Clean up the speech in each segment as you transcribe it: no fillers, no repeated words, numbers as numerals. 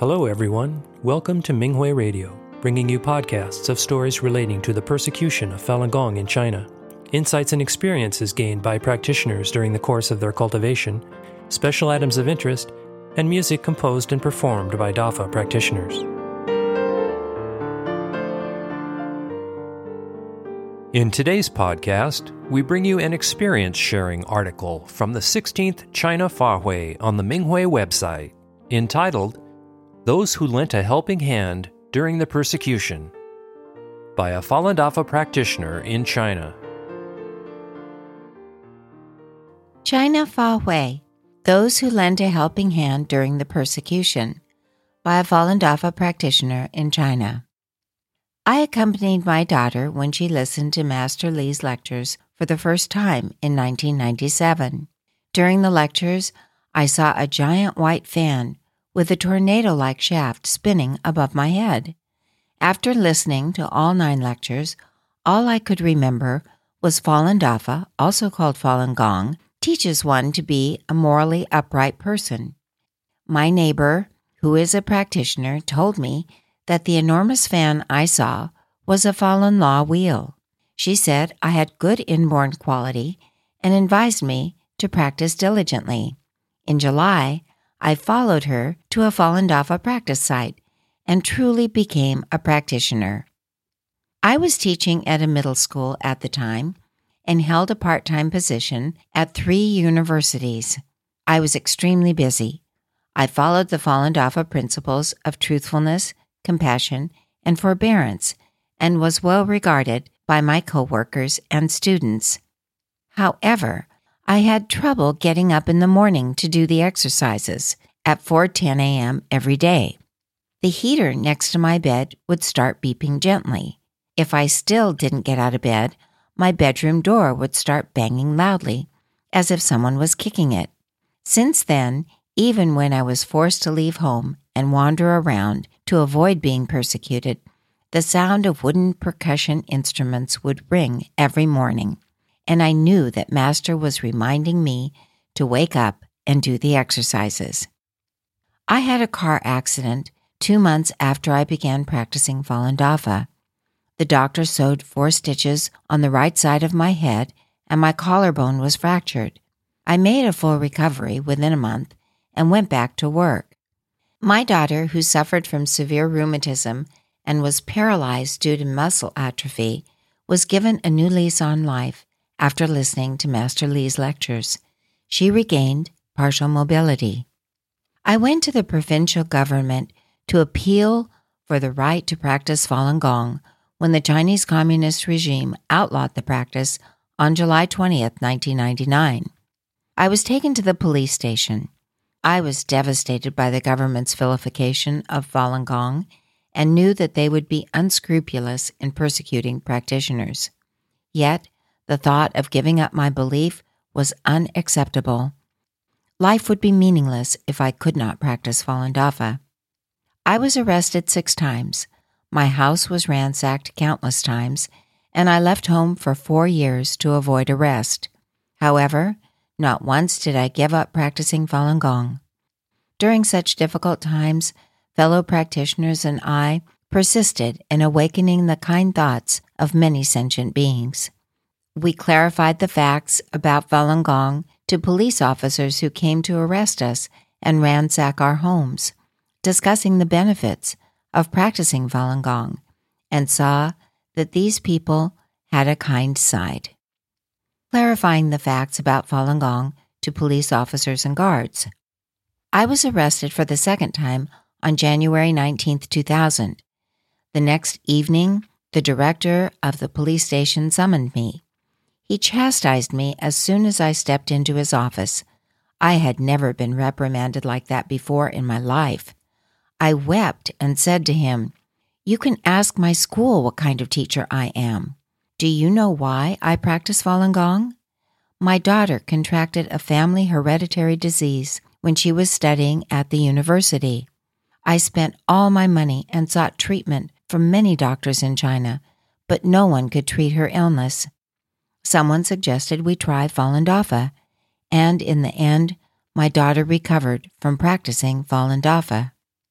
Hello, everyone. Welcome to Minghui Radio, bringing you podcasts of stories relating to the persecution of Falun Gong in China, insights and experiences gained by practitioners during the course of their cultivation, special items of interest, and music composed and performed by Dafa practitioners. In today's podcast, we bring you an experience-sharing article from the 16th China Fahui on the Minghui website, entitled Those Who Lent a Helping Hand During the Persecution, by a Falun Dafa practitioner in China. China Fahui, Those Who Lent a Helping Hand During the Persecution, by a Falun Dafa practitioner in China. I accompanied my daughter when she listened to Master Li's lectures for the first time in 1997. During the lectures, I saw a giant white fan with a tornado-like shaft spinning above my head. After listening to all 9 lectures, all I could remember was Falun Dafa, also called Falun Gong, teaches one to be a morally upright person. My neighbor, who is a practitioner, told me that the enormous fan I saw was a Falun Law wheel. She said I had good inborn quality and advised me to practice diligently. In July, I followed her to a Falun Dafa practice site and truly became a practitioner. I was teaching at a middle school at the time and held a part-time position at 3 universities. I was extremely busy. I followed the Falun Dafa principles of truthfulness, compassion, and forbearance, and was well regarded by my co-workers and students. However, I had trouble getting up in the morning to do the exercises at 4:10 a.m. every day. The heater next to my bed would start beeping gently. If I still didn't get out of bed, my bedroom door would start banging loudly, as if someone was kicking it. Since then, even when I was forced to leave home and wander around to avoid being persecuted, the sound of wooden percussion instruments would ring every morning, and I knew that Master was reminding me to wake up and do the exercises. I had a car accident 2 months after I began practicing Falun Dafa. The doctor sewed 4 stitches on the right side of my head, and my collarbone was fractured. I made a full recovery within a month and went back to work. My daughter, who suffered from severe rheumatism and was paralyzed due to muscle atrophy, was given a new lease on life after listening to Master Li's lectures. She regained partial mobility. I went to the provincial government to appeal for the right to practice Falun Gong when the Chinese Communist regime outlawed the practice on July 20th, 1999. I was taken to the police station. I was devastated by the government's vilification of Falun Gong and knew that they would be unscrupulous in persecuting practitioners. Yet, the thought of giving up my belief was unacceptable. Life would be meaningless if I could not practice Falun Dafa. I was arrested 6 times. My house was ransacked countless times, and I left home for 4 years to avoid arrest. However, not once did I give up practicing Falun Gong. During such difficult times, fellow practitioners and I persisted in awakening the kind thoughts of many sentient beings. We clarified the facts about Falun Gong to police officers who came to arrest us and ransack our homes, discussing the benefits of practicing Falun Gong, and saw that these people had a kind side. Clarifying the facts about Falun Gong to police officers and guards. I was arrested for the 2nd time on January 19, 2000. The next evening, the director of the police station summoned me. He chastised me as soon as I stepped into his office. I had never been reprimanded like that before in my life. I wept and said to him, "You can ask my school what kind of teacher I am. Do you know why I practice Falun Gong? My daughter contracted a family hereditary disease when she was studying at the university. I spent all my money and sought treatment from many doctors in China, but no one could treat her illness. Someone suggested we try Falun Dafa, and in the end, my daughter recovered from practicing Falun Dafa."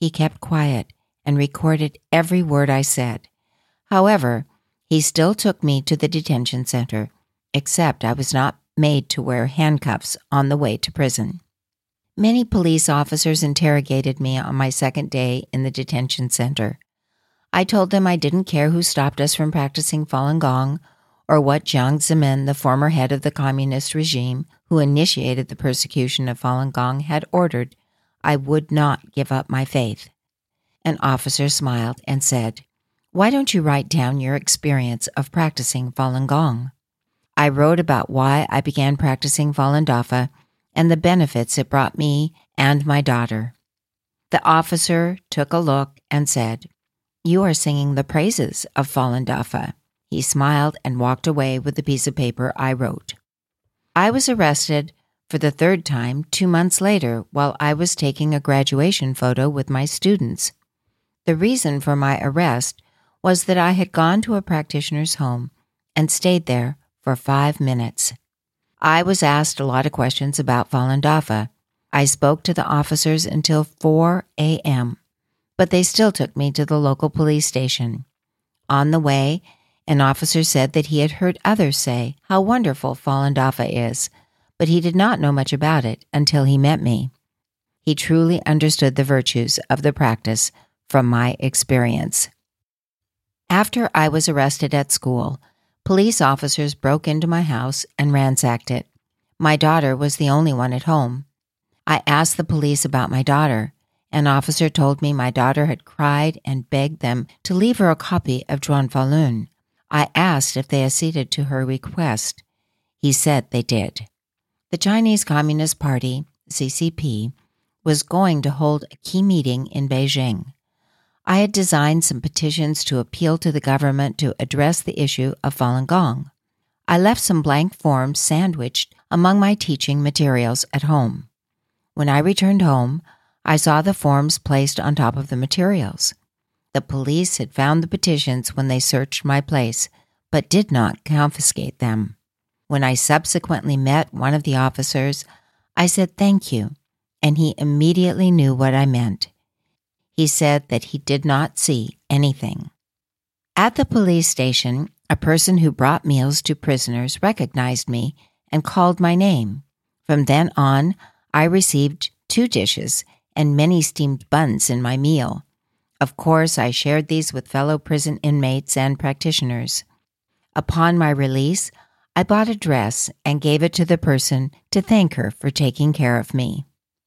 he kept quiet and recorded every word I said. However, he still took me to the detention center, except I was not made to wear handcuffs on the way to prison. Many police officers interrogated me on my second day in the detention center. I told them I didn't care who stopped us from practicing Falun Gong or what Jiang Zemin, the former head of the communist regime who initiated the persecution of Falun Gong, had ordered. I would not give up my faith. An officer smiled and said, "Why don't you write down your experience of practicing Falun Gong?" I wrote about why I began practicing Falun Dafa and the benefits it brought me and my daughter. The officer took a look and said, "You are singing the praises of Falun Dafa." He smiled and walked away with the piece of paper I wrote. I was arrested for the third time 2 months later while I was taking a graduation photo with my students. The reason for my arrest was that I had gone to a practitioner's home and stayed there for 5 minutes. I was asked a lot of questions about Falun Dafa. I spoke to the officers until 4 a.m., but they still took me to the local police station. On the way, an officer said that he had heard others say how wonderful Falun Dafa is, but he did not know much about it until he met me. He truly understood the virtues of the practice from my experience. After I was arrested at school, police officers broke into my house and ransacked it. My daughter was the only one at home. I asked the police about my daughter. An officer told me my daughter had cried and begged them to leave her a copy of Zhuan Falun. I asked if they acceded to her request. He said they did. The Chinese Communist Party, CCP, was going to hold a key meeting in Beijing. I had designed some petitions to appeal to the government to address the issue of Falun Gong. I left some blank forms sandwiched among my teaching materials at home. When I returned home, I saw the forms placed on top of the materials. The police had found the petitions when they searched my place, but did not confiscate them. When I subsequently met one of the officers, I said thank you, and he immediately knew what I meant. He said that he did not see anything. At the police station, a person who brought meals to prisoners recognized me and called my name. From then on, I received 2 dishes and many steamed buns in my meal. Of course, I shared these with fellow prison inmates and practitioners. Upon my release, I bought a dress and gave it to the person to thank her for taking care of me.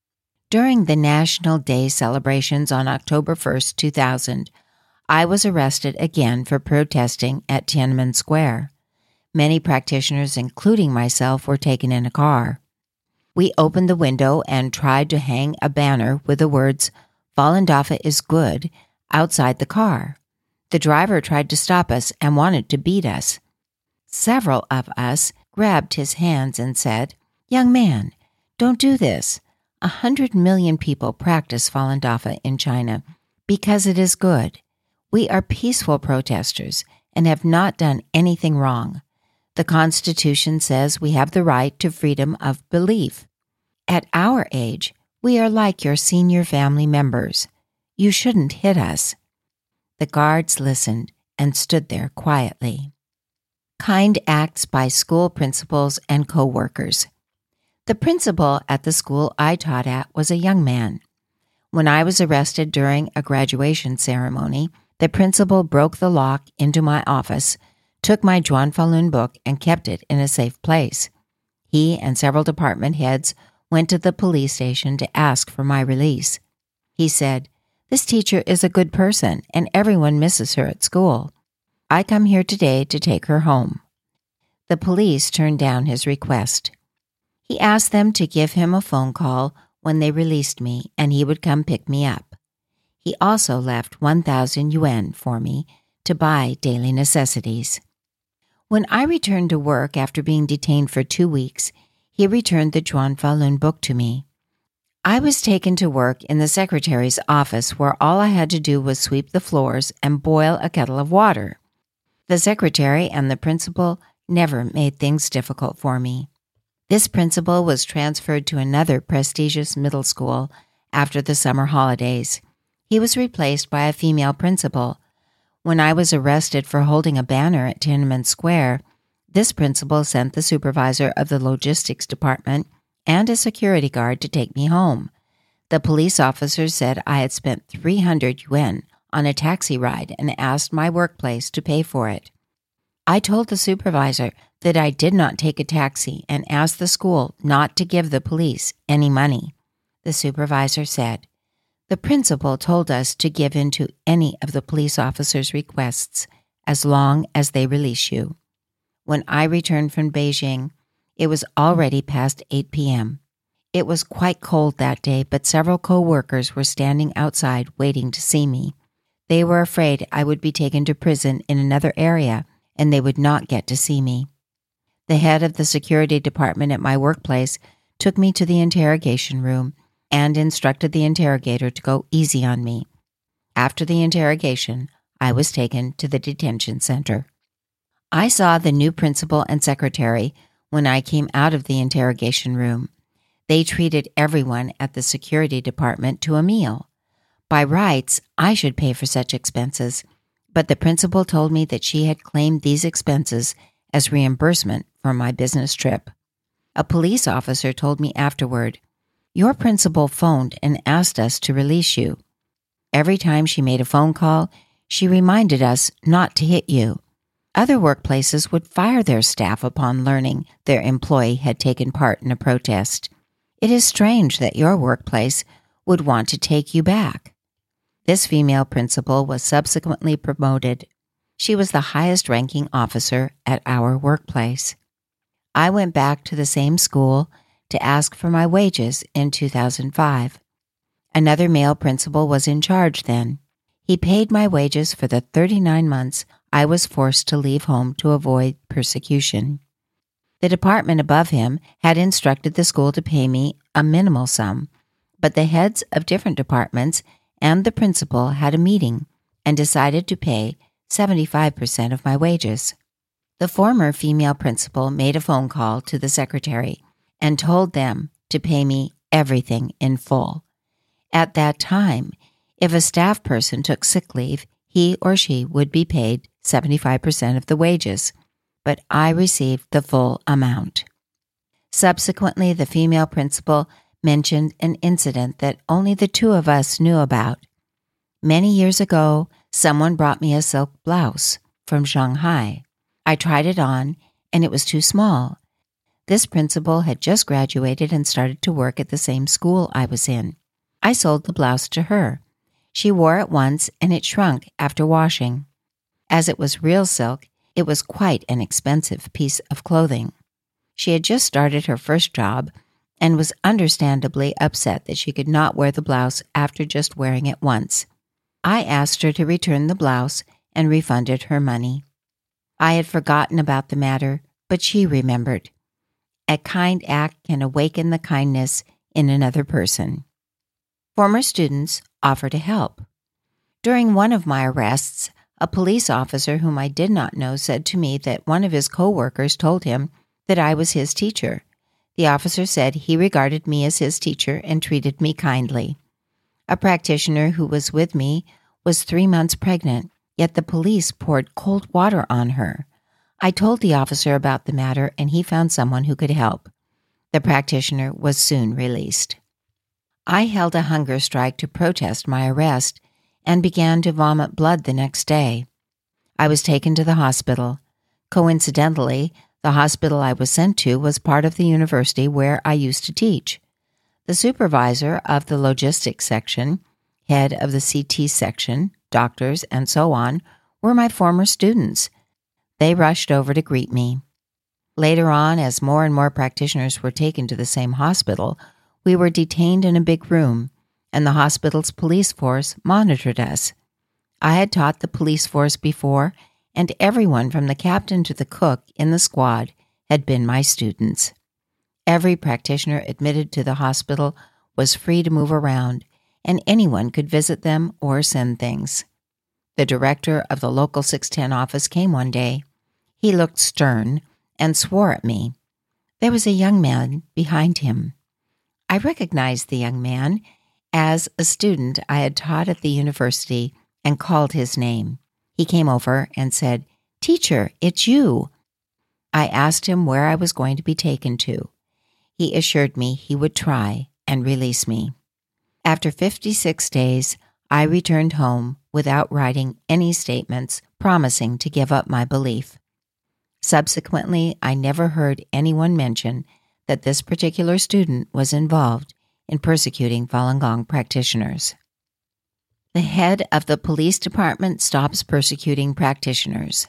During the National Day celebrations on October 1st, 2000, I was arrested again for protesting at Tiananmen Square. Many practitioners, including myself, were taken in a car. We opened the window and tried to hang a banner with the words, "Falun Dafa is good," outside the car. The driver tried to stop us and wanted to beat us. Several of us grabbed his hands and said, "Young man, don't do this. 100 million people practice Falun Dafa in China because it is good. We are peaceful protesters and have not done anything wrong. The Constitution says we have the right to freedom of belief. At our age, we are like your senior family members. You shouldn't hit us." The guards listened and stood there quietly. Kind acts by school principals and co-workers. The principal at the school I taught at was a young man. When I was arrested during a graduation ceremony, the principal broke the lock into my office, took my Zhuan Falun book, and kept it in a safe place. He and several department heads went to the police station to ask for my release. He said, "This teacher is a good person, and everyone misses her at school. I come here today to take her home." The police turned down his request. He asked them to give him a phone call when they released me, and he would come pick me up. He also left 1,000 yuan for me to buy daily necessities. When I returned to work after being detained for 2 weeks, he returned the Zhuan Falun book to me. I was taken to work in the secretary's office where all I had to do was sweep the floors and boil a kettle of water. The secretary and the principal never made things difficult for me. This principal was transferred to another prestigious middle school after the summer holidays. He was replaced by a female principal. When I was arrested for holding a banner at Tiananmen Square, this principal sent the supervisor of the logistics department and a security guard to take me home. The police officer said I had spent 300 yuan on a taxi ride and asked my workplace to pay for it. I told the supervisor that I did not take a taxi and asked the school not to give the police any money. The supervisor said, "The principal told us to give in to any of the police officers' requests as long as they release you." When I returned from Beijing, it was already past 8 p.m. It was quite cold that day, but several co-workers were standing outside waiting to see me. They were afraid I would be taken to prison in another area and they would not get to see me. The head of the security department at my workplace took me to the interrogation room and instructed the interrogator to go easy on me. After the interrogation, I was taken to the detention center. I saw the new principal and secretary when I came out of the interrogation room. They treated everyone at the security department to a meal. By rights, I should pay for such expenses, but the principal told me that she had claimed these expenses as reimbursement for my business trip. A police officer told me afterward, "Your principal phoned and asked us to release you. Every time she made a phone call, she reminded us not to hit you. Other workplaces would fire their staff upon learning their employee had taken part in a protest. It is strange that your workplace would want to take you back." This female principal was subsequently promoted. She was the highest-ranking officer at our workplace. I went back to the same school to ask for my wages in 2005. Another male principal was in charge then. He paid my wages for the 39 months I was forced to leave home to avoid persecution. The department above him had instructed the school to pay me a minimal sum, but the heads of different departments and the principal had a meeting and decided to pay 75% of my wages. The former female principal made a phone call to the secretary and told them to pay me everything in full. At that time, if a staff person took sick leave, he or she would be paid 75% of the wages, but I received the full amount. Subsequently, the female principal mentioned an incident that only the two of us knew about. Many years ago, someone brought me a silk blouse from Shanghai. I tried it on, and it was too small. This principal had just graduated and started to work at the same school I was in. I sold the blouse to her. She wore it once, and it shrunk after washing. As it was real silk, it was quite an expensive piece of clothing. She had just started her first job and was understandably upset that she could not wear the blouse after just wearing it once. I asked her to return the blouse and refunded her money. I had forgotten about the matter, but she remembered. A kind act can awaken the kindness in another person. Former students offer to help. During one of my arrests, a police officer whom I did not know said to me that one of his co-workers told him that I was his teacher. The officer said he regarded me as his teacher and treated me kindly. A practitioner who was with me was 3 months pregnant, yet the police poured cold water on her. I told the officer about the matter, and he found someone who could help. The practitioner was soon released. I held a hunger strike to protest my arrest and began to vomit blood the next day. I was taken to the hospital. Coincidentally, the hospital I was sent to was part of the university where I used to teach. The supervisor of the logistics section, head of the CT section, doctors, and so on, were my former students. They rushed over to greet me. Later on, as more and more practitioners were taken to the same hospital, we were detained in a big room, and the hospital's police force monitored us. I had taught the police force before, and everyone from the captain to the cook in the squad had been my students. Every practitioner admitted to the hospital was free to move around, and anyone could visit them or send things. The director of the local 610 office came one day. He looked stern and swore at me. There was a young man behind him. I recognized the young man, As a student, I had taught at the university and called his name. He came over and said, "Teacher, it's you." I asked him where I was going to be taken to. He assured me he would try and release me. After 56 days, I returned home without writing any statements promising to give up my belief. Subsequently, I never heard anyone mention that this particular student was involved in persecuting Falun Gong practitioners. The head of the police department stops persecuting practitioners.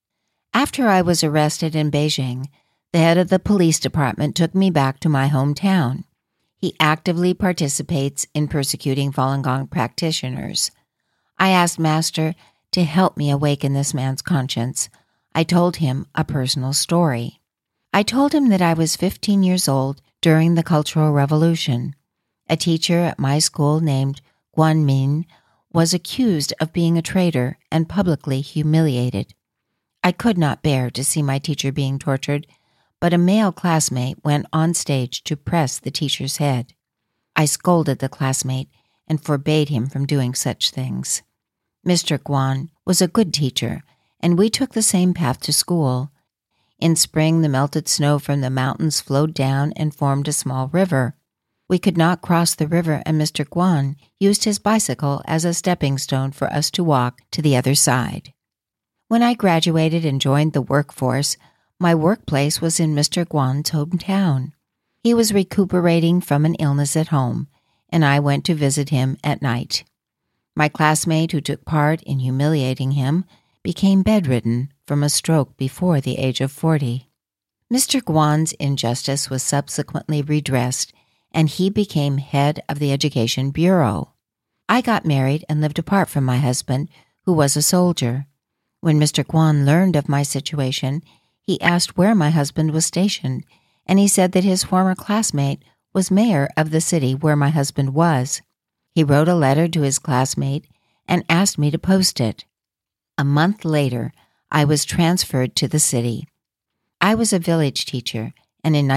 After I was arrested in Beijing, the head of the police department took me back to my hometown. He actively participates in persecuting Falun Gong practitioners. I asked Master to help me awaken this man's conscience. I told him a personal story. I told him that I was 15 years old during the Cultural Revolution. A teacher at my school named Guan Min was accused of being a traitor and publicly humiliated. I could not bear to see my teacher being tortured, but a male classmate went on stage to press the teacher's head. I scolded the classmate and forbade him from doing such things. Mr. Guan was a good teacher, and we took the same path to school. In spring, the melted snow from the mountains flowed down and formed a small river. We could not cross the river, and Mr. Guan used his bicycle as a stepping stone for us to walk to the other side. When I graduated and joined the workforce, my workplace was in Mr. Guan's hometown. He was recuperating from an illness at home, and I went to visit him at night. My classmate who took part in humiliating him became bedridden from a stroke before the age of 40. Mr. Guan's injustice was subsequently redressed, and he became head of the Education Bureau. I got married and lived apart from my husband, who was a soldier. When Mr. Guan learned of my situation, he asked where my husband was stationed, and he said that his former classmate was mayor of the city where my husband was. He wrote a letter to his classmate and asked me to post it. A month later, I was transferred to the city. I was a village teacher, and in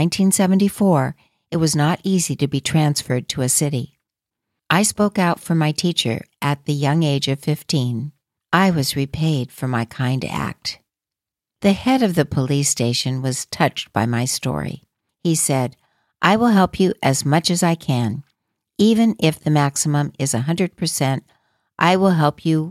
1974, it was not easy to be transferred to a city. I spoke out for my teacher at the young age of 15. I was repaid for my kind act. The head of the police station was touched by my story. He said, "I will help you as much as I can. Even if the maximum is 100%, I will help you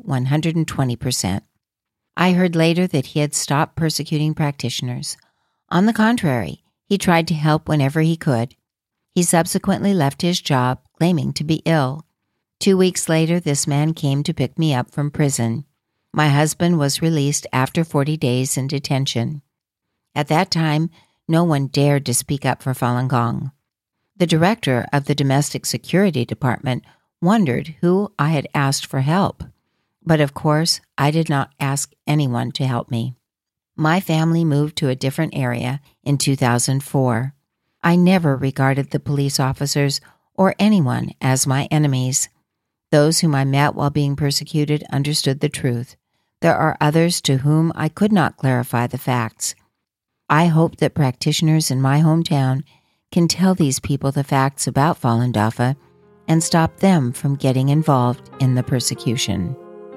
120%. I heard later that he had stopped persecuting practitioners. On the contrary, he tried to help whenever he could. He subsequently left his job, claiming to be ill. 2 weeks later, this man came to pick me up from prison. My husband was released after 40 days in detention. At that time, no one dared to speak up for Falun Gong. The director of the Domestic Security Department wondered who I had asked for help. But of course, I did not ask anyone to help me. My family moved to a different area in 2004. I never regarded the police officers or anyone as my enemies. Those whom I met while being persecuted understood the truth. There are others to whom I could not clarify the facts. I hope that practitioners in my hometown can tell these people the facts about Falun Dafa and stop them from getting involved in the persecution.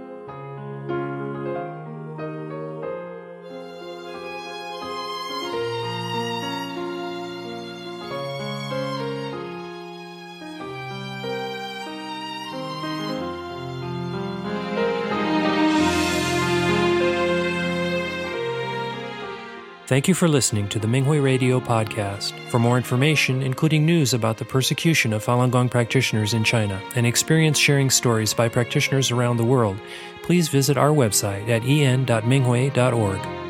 Thank you for listening to the Minghui Radio podcast. For more information, including news about the persecution of Falun Gong practitioners in China and experience-sharing stories by practitioners around the world, please visit our website at en.minghui.org.